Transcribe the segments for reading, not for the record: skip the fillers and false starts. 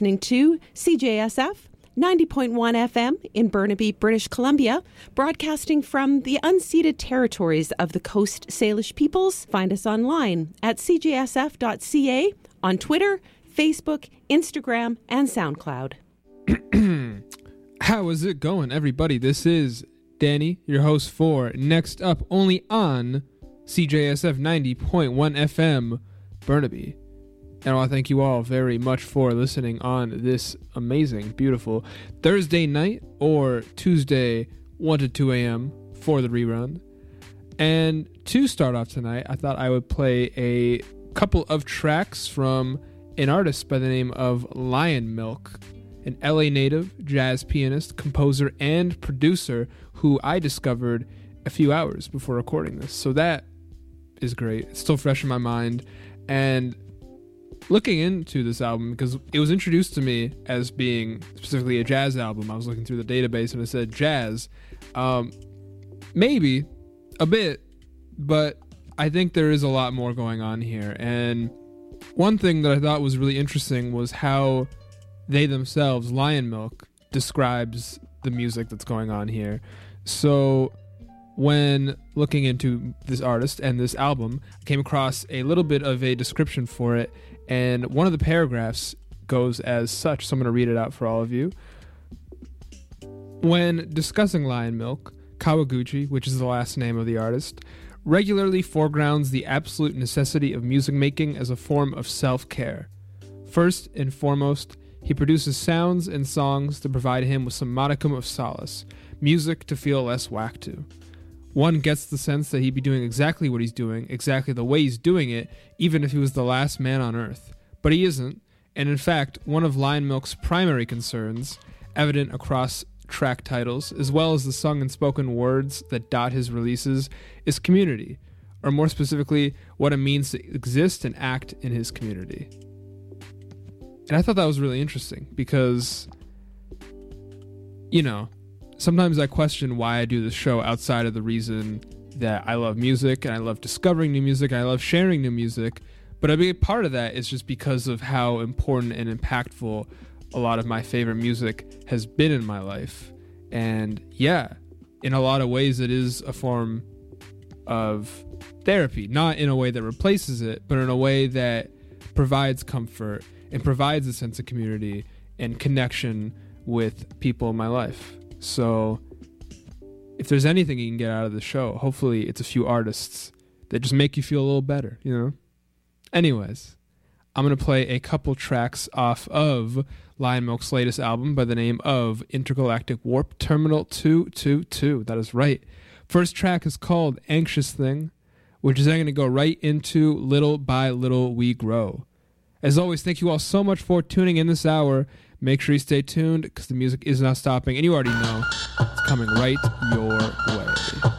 listening to CJSF 90.1 FM in Burnaby, British Columbia, broadcasting from the unceded territories of the Coast Salish peoples. Find us online at cjsf.ca, on Twitter, Facebook, Instagram, and SoundCloud. How is it going, everybody? This is Danny, your host for Next Up, only on CJSF 90.1 FM, Burnaby. And I want to thank you all very much for listening on this amazing, beautiful Thursday night or Tuesday 1 to 2 a.m. for the rerun. And to start off tonight, I thought I would play a couple of tracks from an artist by the name of Lion Milk, an LA native, jazz pianist, composer, and producer who I discovered a few hours before recording this. So that is great. It's still fresh in my mind. And looking into this album, because it was introduced to me as being specifically a jazz album, I was looking through the database and it said jazz. Maybe a bit, but I think there is a lot more going on here. And one thing that I thought was really interesting was how they themselves, Lion Milk, describes the music that's going on here. So when looking into this artist and this album, I came across a little bit of a description for it, and one of the paragraphs goes as such, so I'm going to read it out for all of you. When discussing Lion Milk, Kawaguchi, which is the last name of the artist, regularly foregrounds the absolute necessity of music making as a form of self-care. First and foremost, he produces sounds and songs to provide him with some modicum of solace, music to feel less whacked to. One gets the sense that he'd be doing exactly what he's doing, exactly the way he's doing it, even if he was the last man on earth. But he isn't, and in fact, one of Lion Milk's primary concerns, evident across track titles, as well as the sung and spoken words that dot his releases, is community, or more specifically, what it means to exist and act in his community. And I thought that was really interesting, because, you know, sometimes I question why I do this show outside of the reason that I love music and I love discovering new music and I love sharing new music. But a big part of that is just because of how important and impactful a lot of my favorite music has been in my life. And yeah, in a lot of ways it is a form of therapy, not in a way that replaces it, but in a way that provides comfort and provides a sense of community and connection with people in my life. So if there's anything you can get out of the show, hopefully it's a few artists that just make you feel a little better, you know? Anyways, I'm going to play a couple tracks off of Lion Milk's latest album by the name of Intergalactic Warp Terminal 222. That is right. First track is called Anxious Thing, which is then going to go right into Little by Little We Grow. As always, thank you all so much for tuning in this hour. Make sure you stay tuned because the music is not stopping, and you already know it's coming right your way.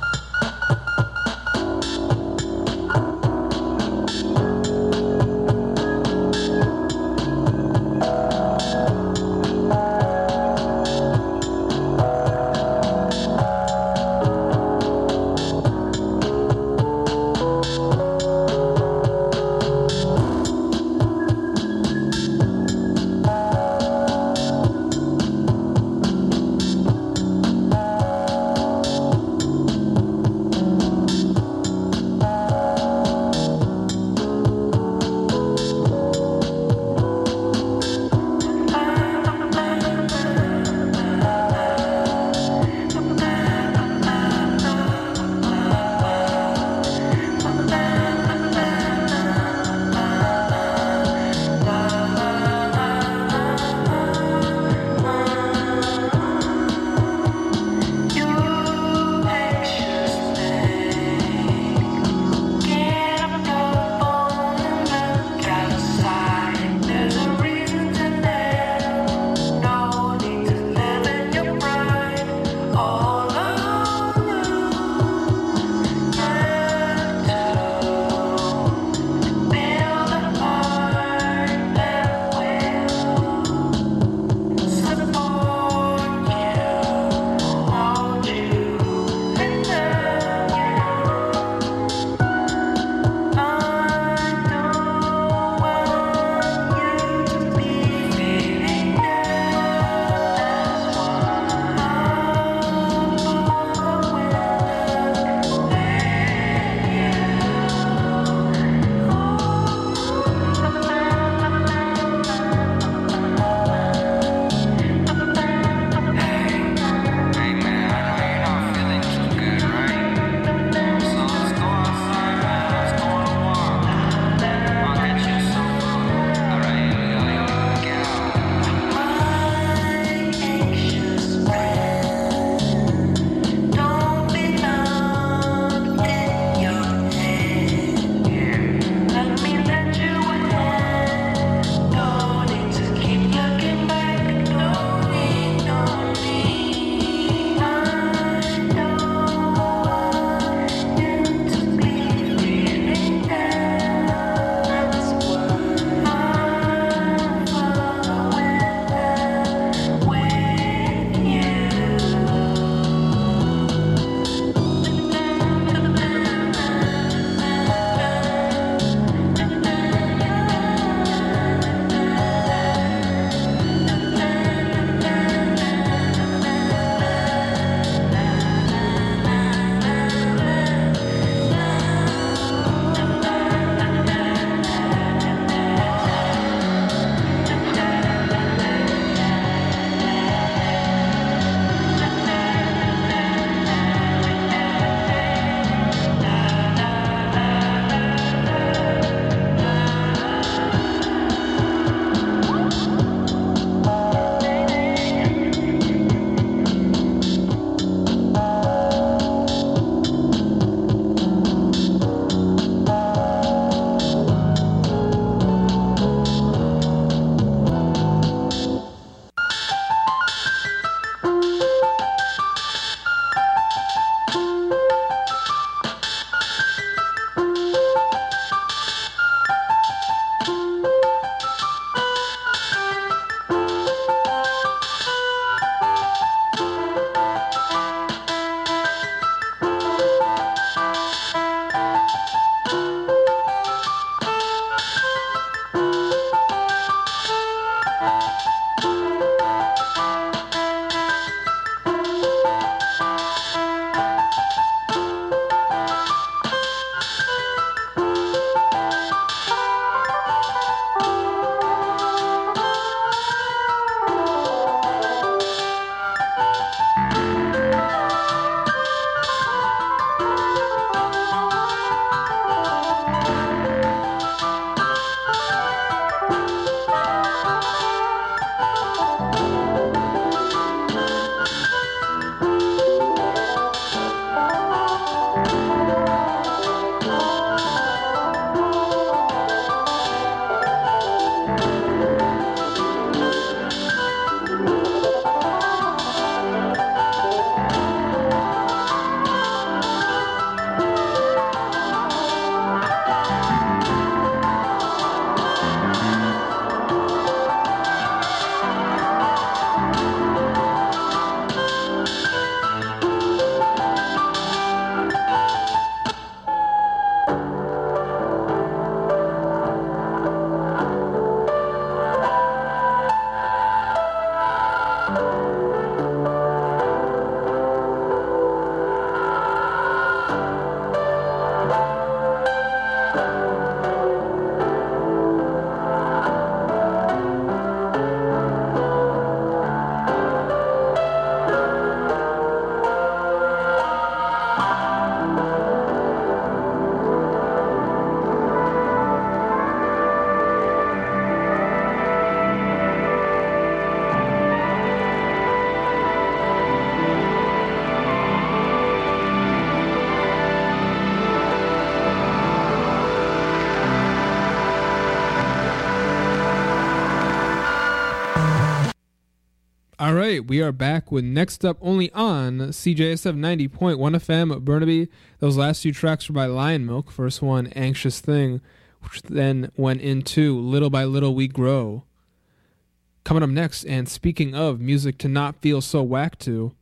All right, we are back with Next Up only on CJSF 90.1 FM Burnaby. Those last two tracks were by Lion Milk. First one, Anxious Thing, which then went into Little by Little We Grow. Coming up next, and speaking of music to not feel so whack to,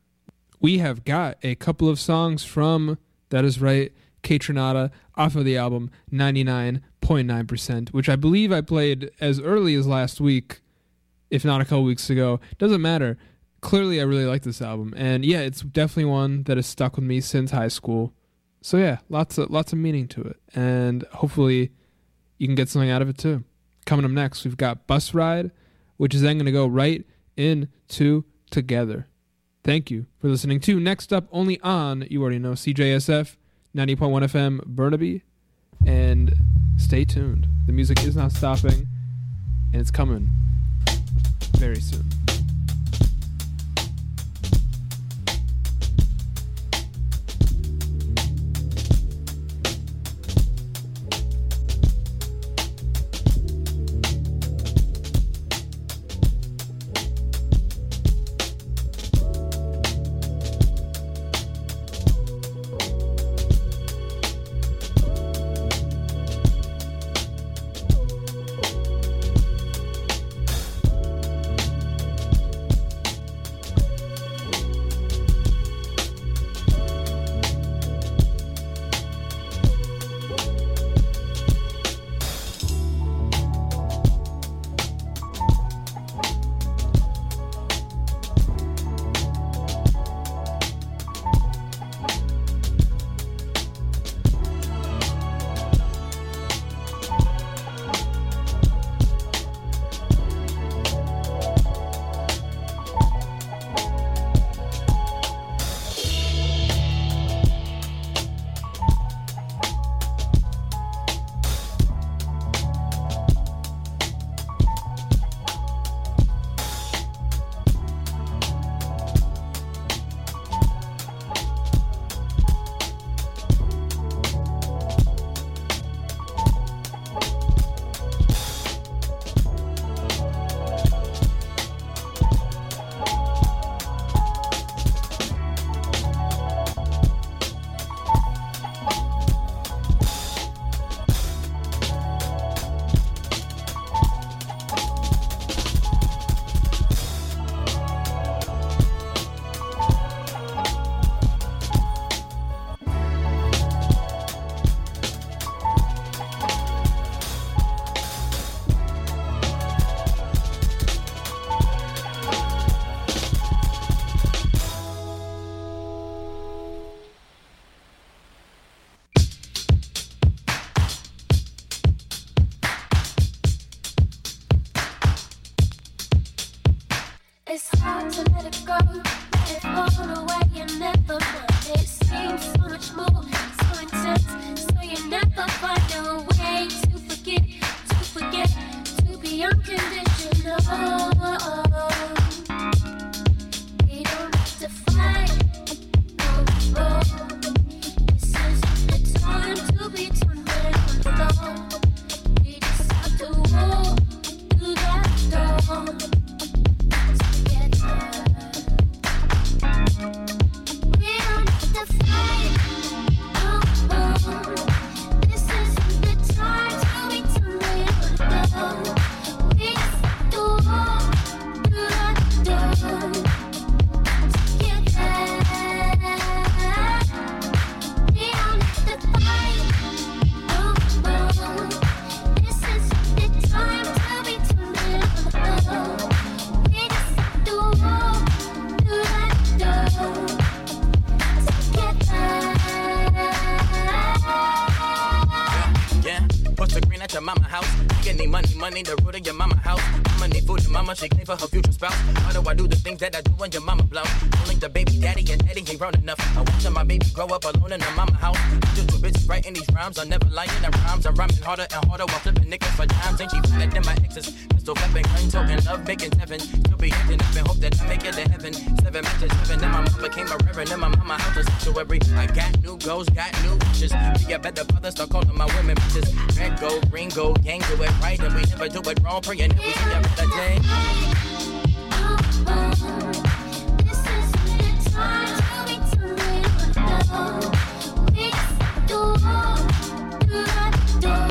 we have got a couple of songs from, that is right, Kaytranada off of the album 99.9%, which I believe I played as early as last week, if not a couple weeks ago. Doesn't matter. Clearly, I really like this album. And yeah, it's definitely one that has stuck with me since high school. So yeah, lots of meaning to it. And hopefully you can get something out of it too. Coming up next, we've got Bus Ride, which is then going to go right into Together. Thank you for listening to Next Up only on, you already know, CJSF 90.1 FM Burnaby. And stay tuned. The music is not stopping, and it's coming very soon. It's hard to let it go, let it fall away and never mind. It seems so much more, so intense, so you never find a way to forget, to be unconditional. We don't have to fight no more. This isn't the time to be turning on the floor. We just have to walk through that door. Your mama house, you need money, the root of your mama house. Mama need food, and mama she clean for her future spouse. Why do I do the things that I do when your mama blow? Pulling the baby daddy and daddy ain't grown enough. I watch my baby grow up alone in her mama house. Just too busy writing these rhymes, I'm never lying in rhymes. I'm rhyming harder and harder while flipping nickels for dimes. Ain't she better than my exes? Pistol flipping, clean talking, love making seven. Still be acting up and hope that I make it to heaven. 7 matches, 7, and my mama became a reverend. And my mama house a sanctuary. I got new goals, got new wishes. Be a better father, start calling my women bitches. Red gold, green gold, gang do it right, and we never do it wrong. Praying that we see a better day. This is the time to be turning on the floor. We just do walk through that door.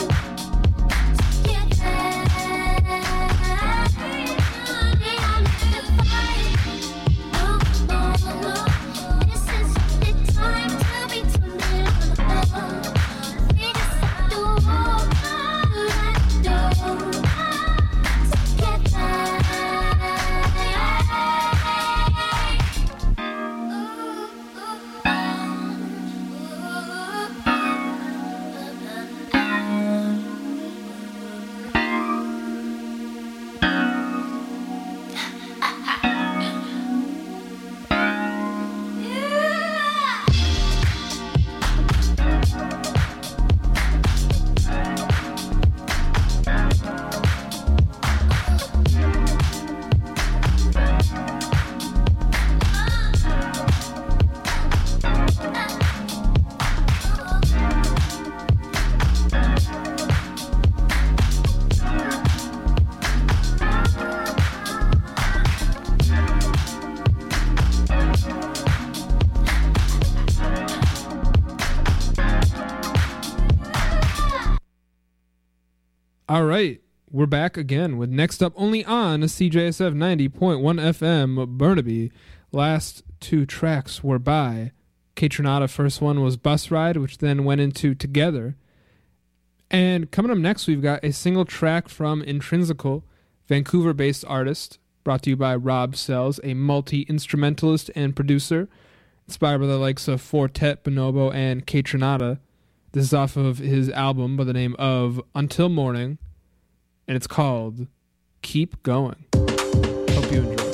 All right, we're back again with Next Up only on CJSF 90.1 FM Burnaby. Last 2 tracks were by Kaytranada. First one was Bus Ride, which then went into Together. And coming up next, we've got a single track from Intrinsical, Vancouver-based artist, brought to you by Rob Sells, a multi-instrumentalist and producer, inspired by the likes of Fortet, Bonobo, and Kaytranada. This is off of his album by the name of Until Morning, and it's called Keep Going. Hope you enjoy.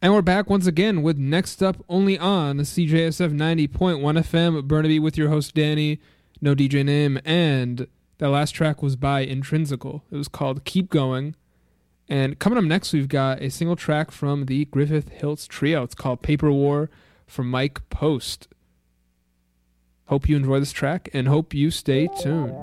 And we're back once again with Next Up only on CJSF 90.1 FM Burnaby with your host Danny, no DJ name, and that last track was by Intrinsical. It was called Keep Going. And coming up next, we've got a single track from the Griffith Hills Trio. It's called Paper War from Mike Post. Hope you enjoy this track and hope you stay tuned.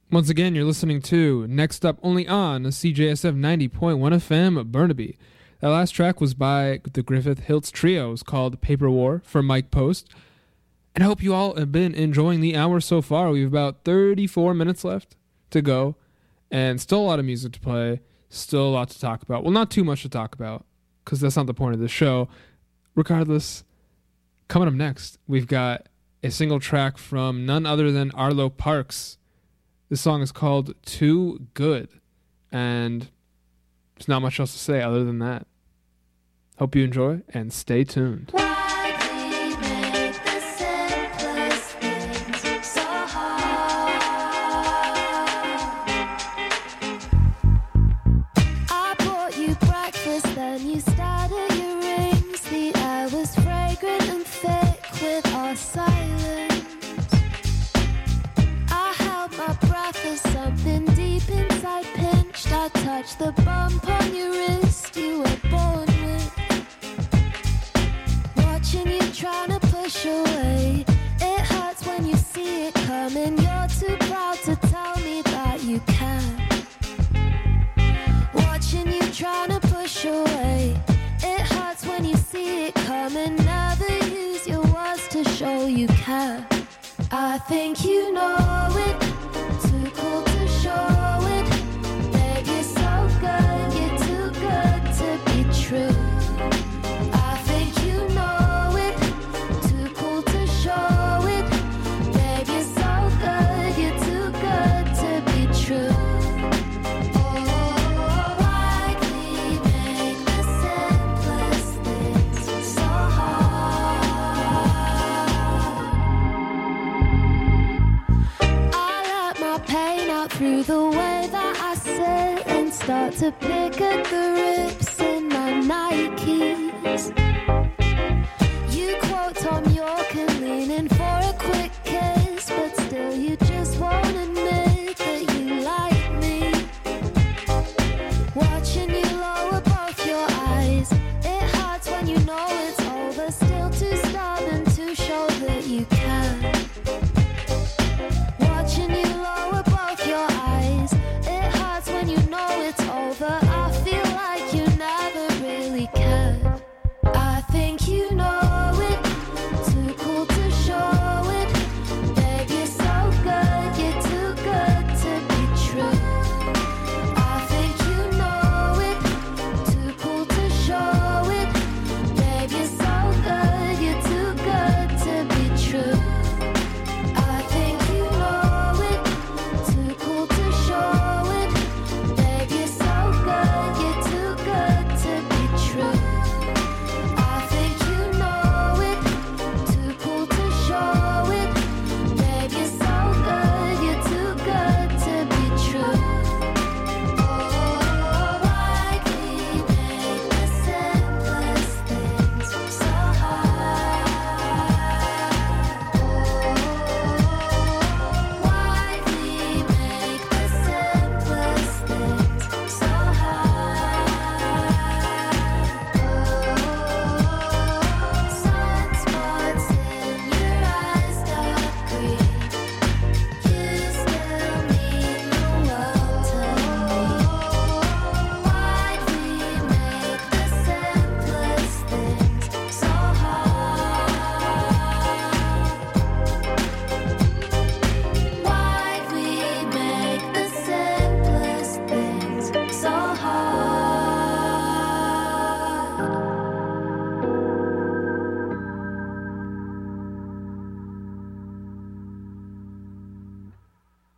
Once again, you're listening to Next Up only on CJSF 90.1 FM Burnaby. That last track was by the Griffith Hilts Trio. It was called Paper War from Mike Post. And I hope you all have been enjoying the hour so far. We have about 34 minutes left to go. And still a lot of music to play. Still a lot to talk about. Well, not too much to talk about, because that's not the point of this show. Regardless, coming up next, we've got a single track from none other than Arlo Parks. This song is called Too Good, and there's not much else to say other than that. Hope you enjoy, and stay tuned. Why we make the simplest things so hard? I bought you breakfast, then you started your rings. The air was fragrant and thick with our silence. I held my breath as something deep inside pinched. I touched the bump on your wrist you were born with. Watching you trying to push away. It hurts when you see it coming. You're too proud to tell me that you can. Watching you trying to push away. It hurts when you see it coming. Never use your words to show you care. I think you know it. Too cool to show it. Babe, you're so good. You're too good to be true. I think you know it. Too cool to show it. Babe, you're so good. You're too good to be true. Oh, why we make the simplest things so hard? I let my pain out through the way that I sit and start to pick at the rips in my Nikes. You quote Tom York and lean in